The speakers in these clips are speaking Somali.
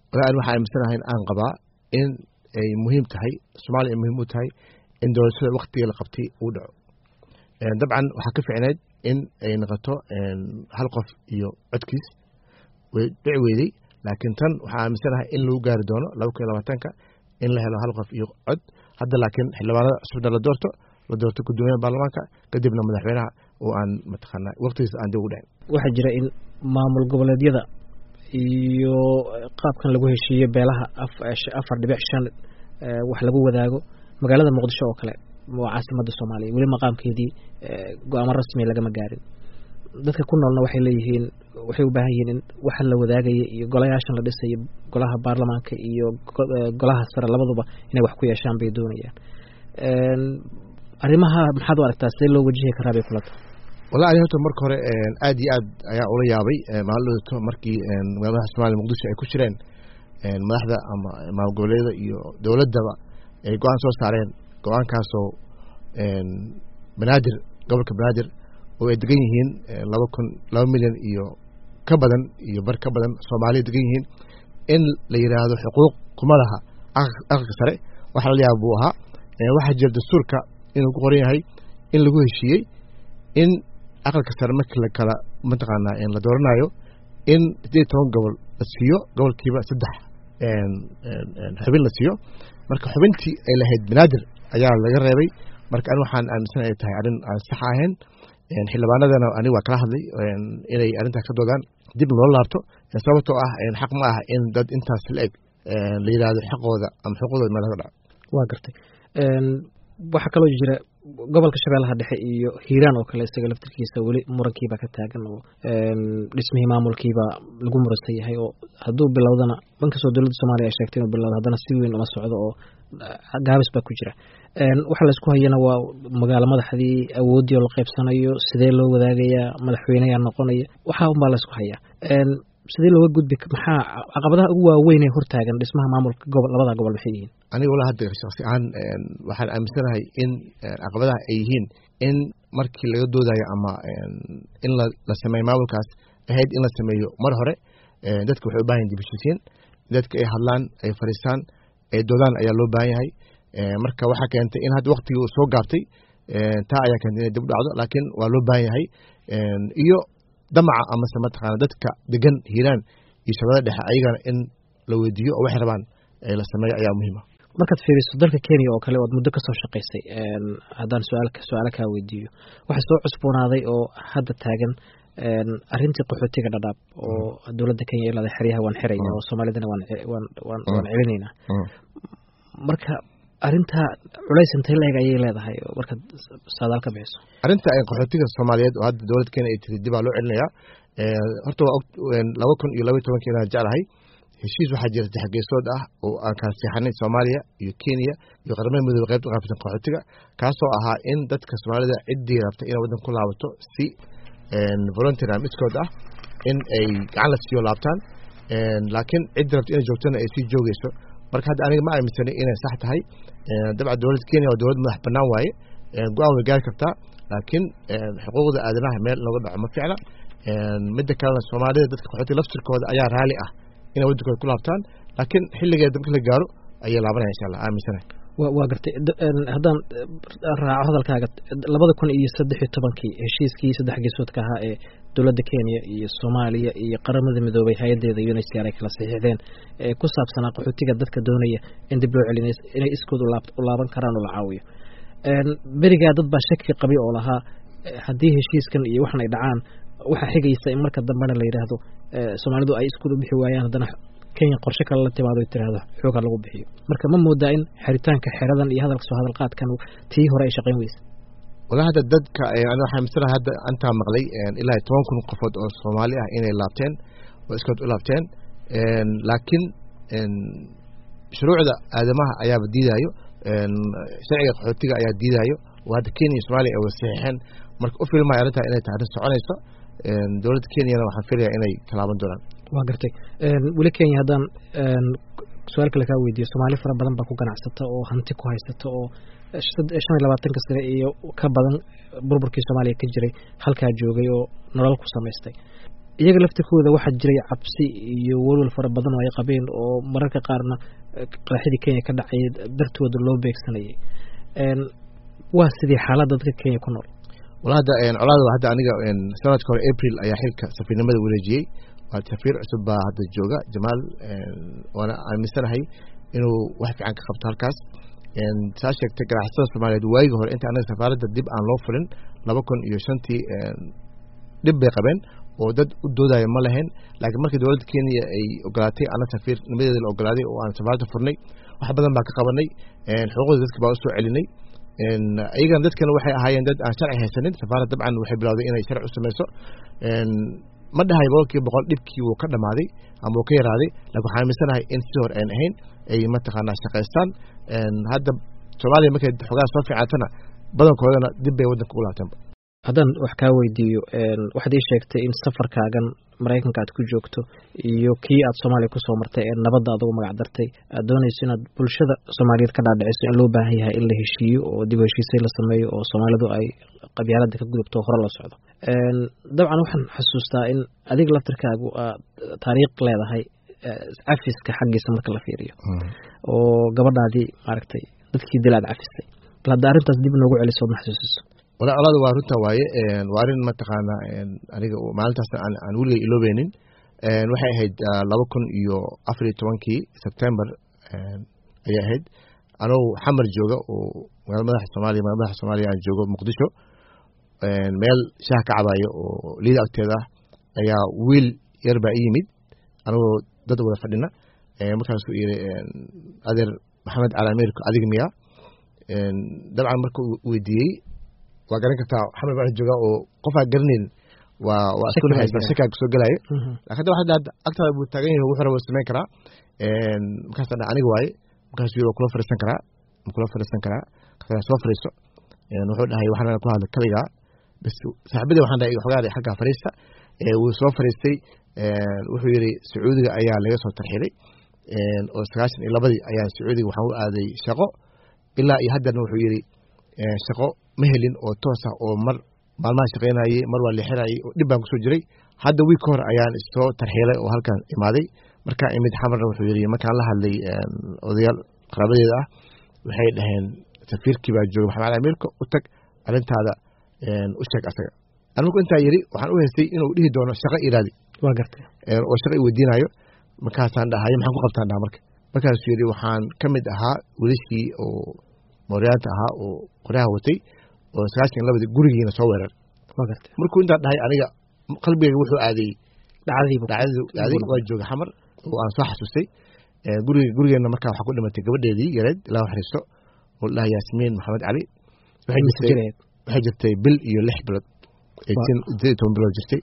walaa waxaan aaminsanahay aan qabaa in ay muhiim tahay Soomaaliya muhiim u tahay in doorashada waqtiga la qabtay uu dhaco dabcan waxa ka fiicneed in ay noqoto hal qof iyo codkiis way dhici weyday laakiin tan waxaan aaminsanahay in lagu gaari doono 2020ka in la helo hal qof iyo cod hadda laakiin xildhibaanada cusub la doorto gudoomiyaha baarlamaanka kadibna madaxweynaha oo aan mataqaanaa waqtigiisa aan dib u dhicin waxa jira in maamul goboleedyada iyo qaabkan lagu heshiiyo beelaha 4.5 wax lagu wadaago magaalada Muqdisho oo kale waa caasimadda Soomaaliya wali maqaamkeedii go'aamo rasmi lagama gaarin dadka ku noolna waxay leeyihiin waxay u baahan yihiin in waxa la wadaagaya iyo golayaashan la dhisay golaha baarlamaanka iyo golaha sare labaduba inay wax ku yeeshaan bay doonayaan arimaha maxaad u aragtaa sidee loo wajihi karaa bay kula tahay wallahi horta marka hore aad iyo aad ayaa ula yaabay maalmoodto markii magaalada Soomaaliya Muqdisho ay ku jireen madaxda ama maamul goboleedyada iyo dawladaba ay go'aan soo saareen go'aankaasoo banaadir gobolka banaadir oo ay degan yihiin 2 milyan iyo ka badan iyo bar ka badan Soomaaliya degan yihiin in la yiraahdo xuquuq kuma laha aqalka sare waxa la yaabo ahaa waxa jira dastuurka inuu ku qoran yahay in lagu heshiiyey in aqalka sare markii la kala mataqaanaa in la dooranayo in 18 gobol la siiyo gobolkiiba 3 xubin la siiyo marka xubintii ay lahayd banaadir ayaa laga reebay marka aan waxaan aaminsanahay tahay arin sax ahayn xildhibaanadana aniga waa kala hadlay inay arinta ka doodaan dib loo laabto sababtoo ah xaq ma aha in dad intaas la eg la yiraahdo xaqooda ama xuquuqdooda meel laga dhaco waa gartay waxa kaloo jira gobolka Shabeellaha Dhexe iyo Hiiraan oo kale isaga laftirkiisa wali murankiiba ka taagan oo dhismihii maamulkiiba lagu murastay yahay oo hadduu bilowdana banka soo dawladda Soomaaliya ay sheegtay inuu bilowdo haddana si weyn uma socdo oo gaabis baa ku jira waxa la isku hayana waa magaalo madaxdii awoodii oo la qaybsanayo sidee loo wadaagayaa madaxweynaha noqonaya waxa un baa la isku hayaa sidee looga gudbi maxaa caqabadaha ugu waaweyn ee hortaagan dhismaha maamulka labada gobol maxay yihiin aniga wala hadda shakhsi ahaan waxaan aaminsanahay in caqabadaha ay yihiin in markii laga doodayo ama in la sameeyo maamulkaas ahayd in la sameeyo mar hore dadka waxay u baahan yihiin dibashiisiin dadka ay hadlaan ay fariistaan ay doodaan ayaa loo baahan yahay marka waxa keentay in hadda waqtigii uu soo gaabtay taa ayaa keentay inay dib u dhacdo laakiin waa loo baahan yahay iyo damaca ama mataqaana dadka degan Hiiraan iyo Shabeellaha Dhexe ayagana in la weydiiyo oo wax rabaan la sameeyo ayaa muhiim ah markaad fiiriso dalka Kenya oo kale oo muddo ka soo shaqeysay haddaan su'aal ka weydiiyo waxa soo cusboonaaday oo hadda taagan arrintii qaxootiga Dadaab oo dawladda Kenya ilaa xiriyaha waan xiraynaa oo Soomaalidana waan celinaynaa marka arinta culays intee leeg ayay leedahay marka saadaal ka bixiso arinta ay qaxootiga Soomaaliyeed oo hadda dawladda Kenya ay tiri dib loo celinaya horta waa 2012 inaan jeclahay heshiis waxaa jira taxageesood ah oo aan ka saxanay Soomaaliya iyo Kenya iyo qaramada midoobay qaybta qaabtan qaxootiga kaasoo ahaa in dadka Soomaalida ciddii rabta inay wadan ku laabato si voluntary iskood ah in ay gacan la siiyo laabtaan laakiin ciddii rabta inay joogtana ay sii joogayso marka hadda aniga ma aaminsanay inay sax tahay dabcan dawladda Kenya waa dawlad madax bannaan waaye go'aan way gaari kartaa laakiin xuquuqda aadanaha meel looga dhaco ma fiicna midda kalena Soomaalida dadka qaxootiga laftirkooda ayaa raali ah inay wadankooda ku laabtaan laakiin xilligeeda marka la gaaro ayay laabanayaan insha Allah aaminsanahay waa gartay haddaan raaco hadalkaaga 2013 heshiiskii saddex geesoodka ahaa ee dawladda Kenya iyo Soomaaliya iyo qaramada midoobay hay'adeeda UNHCR ay kala saxiixdeen ee ku saabsanaa qaxootiga dadka doonaya in dib loo celiyo inay iskood u laaban karaan oo la caawiyo berigaa dad baa shaki qabay oo lahaa haddii heshiiskan iyo waxan ay dhacaan waxa xigaysa in marka dambena la yiraahdo Soomaalidu ay isku bixi waayaan haddana Kenya qorshe kale la timaado tiraahdo xooga lagu bixiyo marka ma moodaa in xiritaanka xeradan iyo hadalka soo hadal qaadkan tii hore ay shaqeyn weysay walahi hadda dadka ana waxaan misraa hadda anta maqlay ilaa 10,000 qofood oo Soomaali ah inay laabteen oo iskood u laabteen laakiin shuruucda aadamaha ayaa diidayo sharciga qaxootiga ayaa diidayo oo hadda Kenya iyo Soomaaliya ay wasaxeen marka u filmay arinta inay tahay soconayso dawladda Kenya waxaan filayaa inay talaaban doonaan waa gartay wali Kenya haddaan su'aal kale ka weydiiyo Soomaali fara badan baa ku ganacsata oo hanti ku haysata oo 25 sano iyo ka badan burburkii Soomaaliya ka jiray halka joogay oo nolol ku sameystay iyaga laftirkooda waxaa jiray cabsi iyo walwal fara badan oo ay qabeen oo mararka qaarna qaraxyadii Kenya ka dhacay dartooda loo beegsanayay waa sidii xaaladda dadka Kenya ku nool walaal hadda aniga sanadka hore April ayaa xilka safiirnimada wareejiyay waa safiir cusub baa hadda jooga Jamaal waana aaminsanahay inuu wax fiican ka qabto halkaas saa sheegtay ganacsatada Soomaaliyeed waayigi hore inta anaga safaaradda dib aan loo furin 2005 dib bay qabeen oo dad u doodaya ma lahayn laakiin markii dawladda Kenya ay ogolaatay ana safiirnimadeeda la ogolaaday oo aan safaaradda furnay wax badan baa ka qabanay xuquuqda dadka baa u soo celinay ayagan dadkana waxay ahaayeen dad aan sharci haysanin safaaradda dabcan waxay bilowday inay sharci u samayso ma dhahay boqolkiiba boqol dhibkii wuu ka dhamaaday ama wuu ka yaraaday laakiin waxaan aaminsanahay in sidii hore aan ahayn ay mataqaanaa shaqaystaan hadda Soomaaliya markay xogaa soo fiicantana badankoodana dib bay waddanka u laabteen haddaan wax kaa weydiiyo waxaad ii sheegtay in safarkaagan Maraykanka aad ku joogto iyo kii aad Soomaaliya ku soo martay ee nabadda aad ugu magac dartay aad doonayso inaad bulshada Soomaaliyeed ka dhaadhiciso in loo baahan yahay in la heshiiyo oo dib u heshiisiin la sameeyo oo Soomaalidu ay qabyaaladda ka gudubto hore la socdo dabcan waxaan xasuustaa in adiga laftirkaagu taariikh leedahay cafiska xaggiisa marka la fiiriyo oo gabadhaadii maaragtay dadkii dilaad cafisay bal hadda arrintaas dib noogu celiso ma xasuusiso walaal waa runta waaye waa arin mataqaana aniga maalintaas aan weliga iloobeenin waxay ahayd 2014 September ayay ahayd anoo xamar jooga oo madaxa Soomaaliya aan joogo Muqdisho meel shaah ka cabayo oo liida agteeda ayaa wiil yar baa yimid anoo dad wada fadhina markaas uu yiri adeer Maxamed Cali Ameeriko adiga miya dabcan markuu weydiiyey waa garan kartaa xamar baa jooga oo qof aan garaneyn waa isku haysta shaka soo galay laakiin waxa agtada buu taagan yahay wuxuu rabo sameyn karaa markaas aniga waaye markaas yiro kula fariisan karaa kaga soo fariiso wuxuu dhahay waxaan ku hadlay kaliya bas saaxiibada waxaan dhahay xogaad xagga fariista wuu soo fariistay wuxuu yiri Sacuudiga ayaa laga soo tarxiilay oo 92 ayaan Sacuudiga waxaan u aaday shaqo ilaa iyo haddana wuxuu yiri shaqo ma helin oo toos ah oo maalmaha shaqeynayay mar waa leexinayay oo dib baan ku soo jiray hadda week hore ayaan soo tarxiilay oo halkan imaaday marka imid xamarna wuxuu yiri markaan la hadlay odayaal qarabadeeda ah waxay dhaheen safiirkii baa jooga Maxamed Cali Ameeriko u tag arintaada u sheeg asaga anigu intaa yiri waxaan u haystay inuu dhihi doono shaqo iraadi waa gartay oo shaqo i weydiinayo markaasaan dhahay maxaan ku qabtaan markaas yiri waxaan kamid ahaa wiilashii oo Mooriyaanta ahaa oo qoryaha watay oo 92 gurigiina soo weerar waa gartay markuu inta dhahay aniga qalbigayga wuxuu aaday dhacdadii waa jooga xamar oo aan soo xasuustay gurigeena markaa waxa ku dhimatay gabadheedii yareed ilaa xariisto oo la Yaasmiin Maxamed Cali waxay jirtay bil iyo 6 bilood 18 bilood jirtay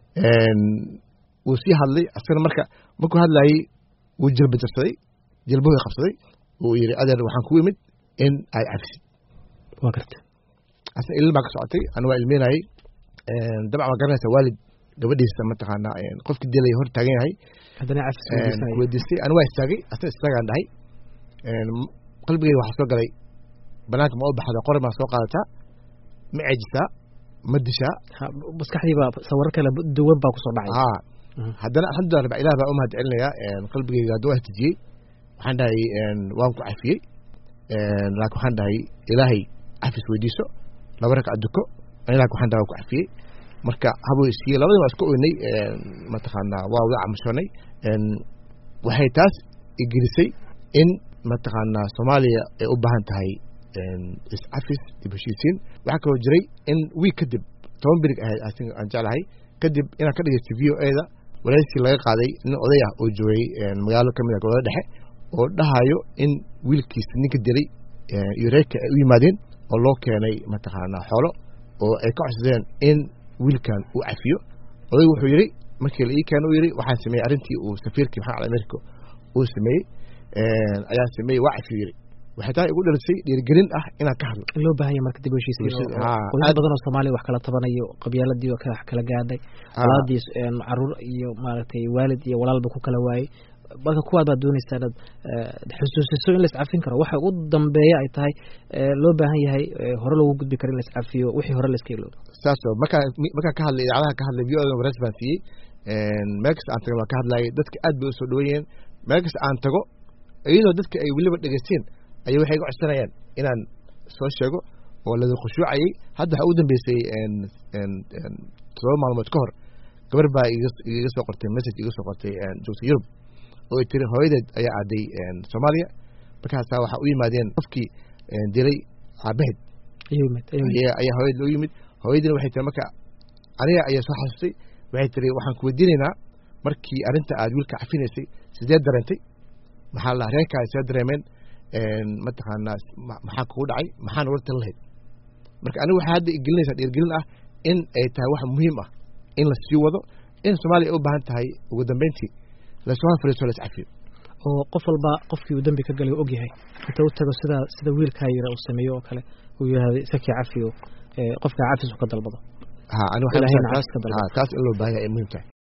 wuu sii hadlay asana markuu hadlayay wuu jilbada qabsaday oo yiri adeer waxaan ku imid in ay cafisid waa gartay asna ilmo baa ka socotay ana waa ilmeenayay dabcan waa garanaysaa waalid gabadhiisa mataqaana qofka dilay hor taagan yahay haddana cafis weydiistay ana waa istaagay asna istaagaan dhahay qalbigayga waxaa soo galay banaanka ma u baxda qori maa soo qaadataa ma ceejisaa ma dishaa maskaxdii baa sawirro kale duwan baa kusoo dhacay haddana alxamdulilah rabbi ilaah baa u mahad celinayaa qalbigayga hadduu ahtijiyey waxaan dhahay waan ku cafiyey laakiin waxaan dhahay ilaahay cafis weydiiso 2 rakac duko ilaahay waxaan dhahay ku cafiyey marka habo isii labadii waa isku oynay mataqaanaa waa wada camushanay waxay taas igirisay in mataqaanaa Soomaaliya ay u baahan tahay is-cafis dib heshiisiin waxaa kaloo jiray in week kadib 10 birig ahayd aan jeclahay kadib inaan ka dhigay VOA-da wareysi laga qaaday nin oday ah oo joogay magaalo kamid ah gobolada dhexe oo dhahayo in wiilkiisa ninka dilay iyo reerka ay u yimaadeen oo loo keenay mataqaanaa xoolo oo ay ka codsadeen in wiilkan uu cafiyo oday wuxuu yiri markii la ii keenay uu yiri waxaan sameeyay arintii uu safiirkii Maxamed Cali Ameeriko uu sameeyay ayaa sameeyay waa cafiyo yiri waxay tahay ugu dhalisay dhiirigelin ah inaan ka hadlo loo baahan yahay marka dib u heshiisiin qoys badan oo Soomaaliya wax kala tabanayo qabyaaladii oo kala gaadhay walaadiis caruur iyo maaragtay waalid iyo walaalba ku kala waayay marka kuwaad baad doonaysaa inaad xusuusiso in la iscafin karo waxa ugu dambeeya ay tahay loo baahan yahay hore loogu gudbi karo in la iscafiyo wixii hore la iska iloobo saas marka ka hadlay idaacadaha ka hadlay VOA wareys baan siiyey meel kasta aan tago waan ka hadlayay dadka aad bay u soo dhaweeyeen meel kasta aan tago iyadoo dadka ay weliba dhegaysteen ayay waxay iga codsanayaan inaan soo sheego oo la khushuucayay hadda waxa ugu dambeysay 7 maalmood ka hor gabar baa iga soo qortay message iga soo qortay joogta Yurub oo ay tiri hooyadeed ayaa aaday Soomaaliya markaas waxa u yimaadeen qofkii dilay aabaheed ayaa hooyad loo yimid hooyadina waxay tiri marka aniga ayaa soo xasustay waxay tiri waxaan ku weydiinaynaa markii arinta aad wiilka cafinaysay sidee dareentay maxaa la reerkaa sidee dareemeen mataqaanaa maxaa kugu dhacay maxaan warta lahayd marka anigu waxaa hadda igelinaysaa dhiirgelin ah in ay tahay wax muhiim ah in la sii wado in Soomaaliya u baahan tahay ugu dambeyntii la soo fariiso la iscafiyo oo qof walba qofkii uu dambi ka galay og yahay inta uu tago sida wiilka yar uu sameeyo oo kale uu yahay saki cafiyo qofka cafis ka dalbado anigu waxaan taas in loo baahan yahay muhiim tahay